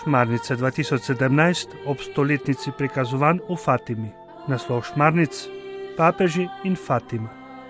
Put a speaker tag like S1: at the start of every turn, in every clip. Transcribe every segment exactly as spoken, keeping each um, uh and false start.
S1: Šmarnice dva tisoč sedemnajst ob stoletnici prikazovanj v Fatimi. Naslov šmarnic: Papeži in Fatima.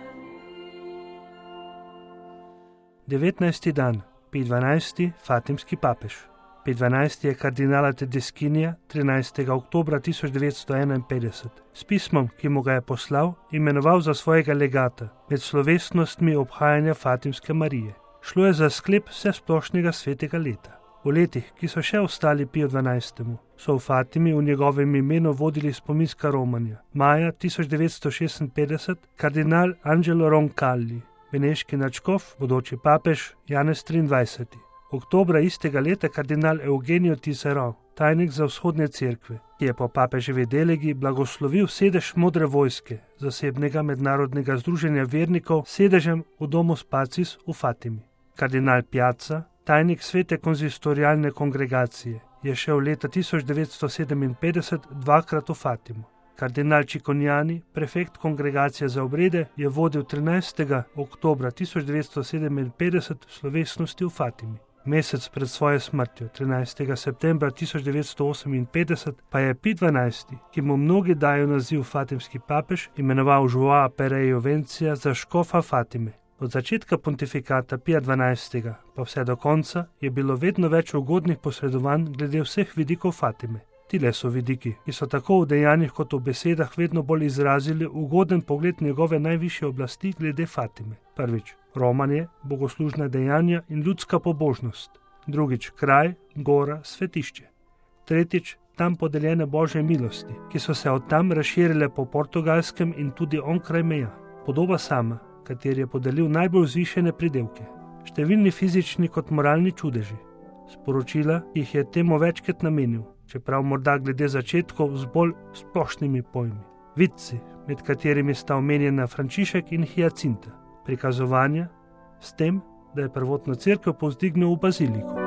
S1: devetnajsti dan, Pij dvanajsti, Fatimski papež. Pij dvanajsti je kardinala Tedeskinija trinajstega oktobra tisoč devetsto enainpetdeset s pismom, ki mu ga je poslal, imenoval za svojega legata med slovesnostmi obhajanja Fatimske Marije. Šlo je za sklep vsesplošnega svetega leta. V letih, ki so še ostali Piju dvanajstemu, so v Fatimi v njegovem imenu vodili spominska romanja. Maja tisoč devetsto šestinpetdeset kardinal Angelo Roncalli, beneški nadškof, bodoči papež Janez triindvajseti. Oktobra istega leta kardinal Eugenio Tisserand, tajnik za vzhodne cerkve, ki je po papeževi delegi blagoslovil sedež Modre vojske, zasebnega mednarodnega združenja vernikov, sedežem v domu Spacis v Fatimi. Kardinal Piazza, tajnik svete konzistorialne kongregacije, je šel leta tisoč devetsto sedeminpetdeset dvakrat v Fatimo. Kardinal Cicognani, prefekt kongregacije za obrede, je vodil trinajstega oktobra tisoč devetsto sedeminpetdeset slovesnosti v Fatimi. Mesec pred svojo smrtjo, trinajstega septembra tisoč devetsto oseminpetdeset, pa je Pij dvanajsti, ki mu mnogi dajo naziv Fatimski papež, imenoval Joa Perejo Vencija za škofa Fatime. Od začetka pontifikata Pija dvanajstega pa vse do konca je bilo vedno več ugodnih posredovanj glede vseh vidikov Fatime. Tile so vidiki, ki so tako v dejanjih kot v besedah vedno bolj izrazili ugoden pogled njegove najvišje oblasti glede Fatime. Prvič, romanje, bogoslužna dejanja in ljudska pobožnost. Drugič, kraj, gora, svetišče. Tretjič, tam podeljene božje milosti, ki so se od tam razširile po Portugalskem in tudi onkraj meja. Podoba sama, kateri je podelil najbolj vzvišene pridelke. Številni fizični kot moralni čudeži. Sporočila jih je temu večkrat namenil, čeprav morda glede začetkov z bolj splošnimi pojmi. Vidci, med katerimi sta omenjena Frančišek in Hyacinta. Prikazovanja s tem, da je prvotno cerkev povzdignil v baziliku.